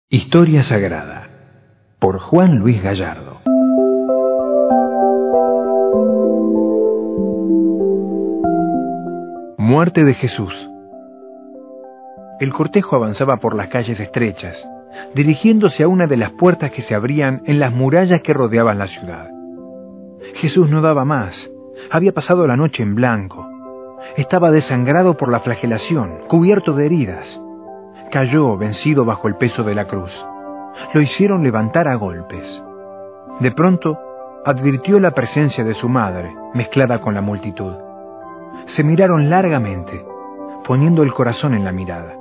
Historia Sagrada, por Juan Luis Gallardo. Muerte de Jesús. El cortejo avanzaba por las calles estrechas, dirigiéndose a una de las puertas que se abrían en las murallas que rodeaban la ciudad. Jesús no daba más, había pasado la noche en blanco. Estaba desangrado por la flagelación, cubierto de heridas. Cayó vencido bajo el peso de la cruz. Lo hicieron levantar a golpes. De pronto, advirtió la presencia de su madre, mezclada con la multitud. Se miraron largamente, poniendo el corazón en la mirada.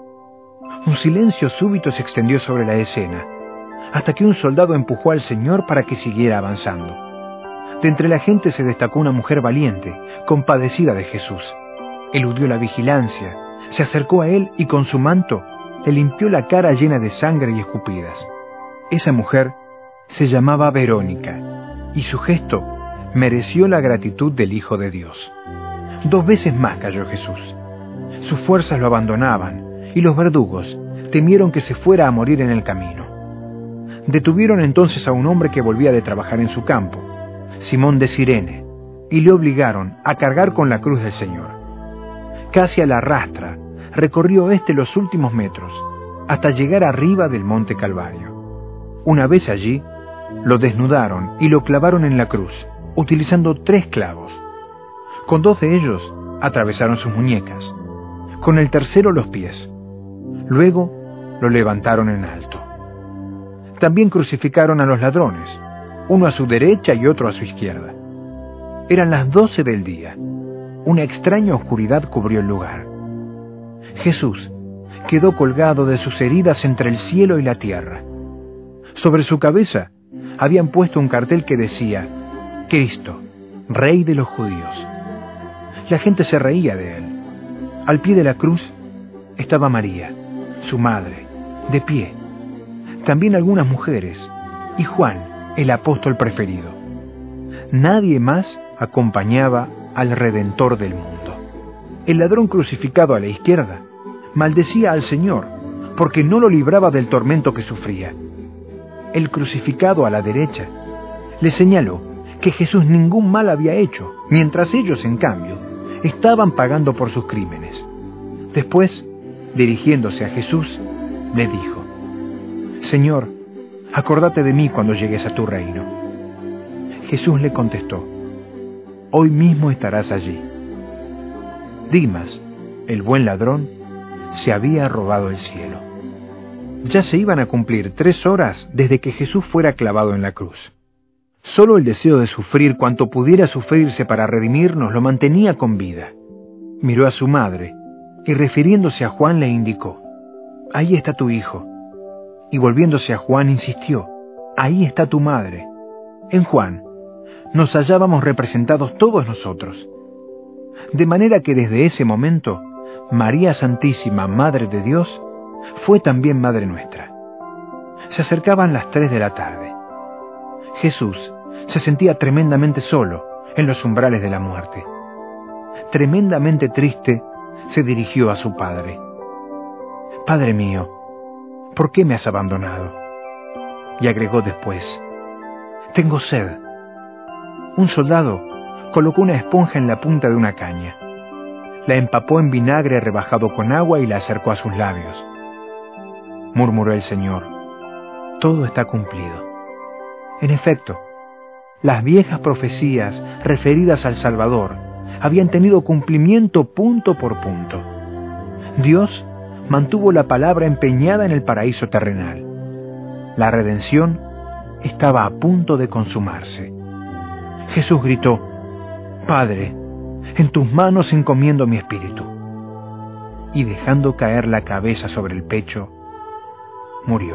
Un silencio súbito se extendió sobre la escena, hasta que un soldado empujó al Señor para que siguiera avanzando. De entre la gente se destacó una mujer valiente, compadecida de Jesús. Eludió la vigilancia, se acercó a él y con su manto le limpió la cara llena de sangre y escupidas. Esa mujer se llamaba Verónica, y su gesto mereció la gratitud del Hijo de Dios. 2 veces más cayó Jesús. Sus fuerzas lo abandonaban, y los verdugos temieron que se fuera a morir en el camino. Detuvieron entonces a un hombre que volvía de trabajar en su campo, Simón de Cirene, y le obligaron a cargar con la cruz del Señor. Casi a la rastra recorrió los últimos metros, hasta llegar arriba del monte Calvario. Una vez allí, lo desnudaron y lo clavaron en la cruz, utilizando 3 clavos. Con 2 de ellos atravesaron sus muñecas, con el tercero los pies. Luego lo levantaron en alto. También crucificaron a los ladrones, uno a su derecha y otro a su izquierda. Eran las 12 del día. Una extraña oscuridad cubrió el lugar. Jesús quedó colgado de sus heridas entre el cielo y la tierra. Sobre su cabeza habían puesto un cartel que decía: Cristo, Rey de los Judíos. La gente se reía de él. Al pie de la cruz estaba María, su madre, de pie. También algunas mujeres y Juan, el apóstol preferido. Nadie más acompañaba al Redentor del mundo. El ladrón crucificado a la izquierda maldecía al Señor porque no lo libraba del tormento que sufría. El crucificado a la derecha le señaló que Jesús ningún mal había hecho, mientras ellos, en cambio, estaban pagando por sus crímenes. Después, dirigiéndose a Jesús, le dijo: Señor, acordate de mí cuando llegues a tu reino. Jesús le contestó: Hoy mismo estarás allí. Dimas, el buen ladrón, se había robado el cielo. Ya se iban a cumplir 3 horas desde que Jesús fuera clavado en la cruz. Solo el deseo de sufrir cuanto pudiera sufrirse para redimirnos lo mantenía con vida. Miró a su madre y, refiriéndose a Juan, le indicó: Ahí está tu hijo. Y volviéndose a Juan insistió: Ahí está tu madre. En Juan nos hallábamos representados todos nosotros. De manera que desde ese momento, María Santísima, Madre de Dios, fue también Madre nuestra. Se acercaban las 3 de la tarde. Jesús se sentía tremendamente solo en los umbrales de la muerte. Tremendamente triste, se dirigió a su Padre: Padre mío, ¿por qué me has abandonado? Y agregó después: Tengo sed. Un soldado colocó una esponja en la punta de una caña. La empapó en vinagre rebajado con agua y la acercó a sus labios. Murmuró el Señor: Todo está cumplido. En efecto, las viejas profecías referidas al Salvador habían tenido cumplimiento punto por punto. Dios mantuvo la palabra empeñada en el paraíso terrenal. La redención estaba a punto de consumarse. Jesús gritó: Padre, en tus manos encomiendo mi espíritu. Y dejando caer la cabeza sobre el pecho, murió.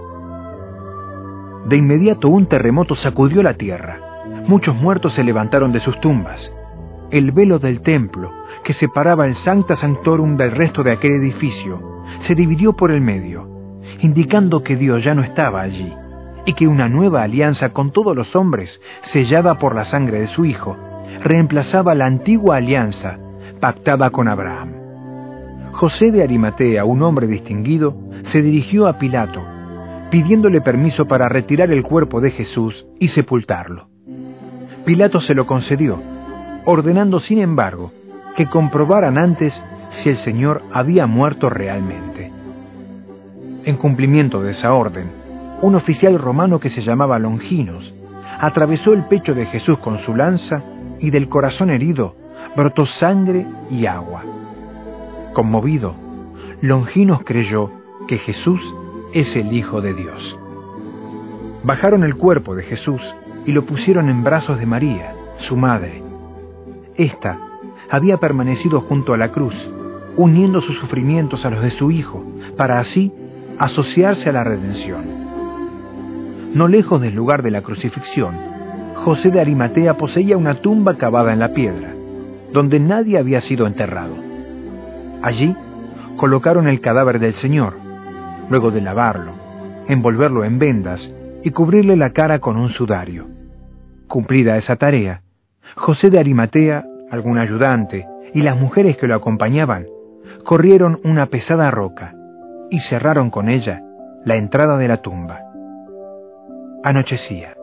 De inmediato un terremoto sacudió la tierra. Muchos muertos se levantaron de sus tumbas. El velo del templo, que separaba el Sancta Sanctorum del resto de aquel edificio, se dividió por el medio, indicando que Dios ya no estaba allí, y que una nueva alianza con todos los hombres, sellada por la sangre de su Hijo, reemplazaba la antigua alianza pactada con Abraham. José de Arimatea, un hombre distinguido, se dirigió a Pilato pidiéndole permiso para retirar el cuerpo de Jesús y sepultarlo. Pilato se lo concedió, ordenando sin embargo que comprobaran antes si el Señor había muerto realmente. En cumplimiento de esa orden, un oficial romano que se llamaba Longinos atravesó el pecho de Jesús con su lanza y del corazón herido brotó sangre y agua. Conmovido, Longinos creyó que Jesús es el Hijo de Dios. Bajaron el cuerpo de Jesús y lo pusieron en brazos de María, su madre. Esta había permanecido junto a la cruz, uniendo sus sufrimientos a los de su Hijo, para así asociarse a la redención. No lejos del lugar de la crucifixión, José de Arimatea poseía una tumba cavada en la piedra, donde nadie había sido enterrado. Allí colocaron el cadáver del Señor, luego de lavarlo, envolverlo en vendas y cubrirle la cara con un sudario. Cumplida esa tarea, José de Arimatea, algún ayudante y las mujeres que lo acompañaban corrieron una pesada roca y cerraron con ella la entrada de la tumba. Anochecía.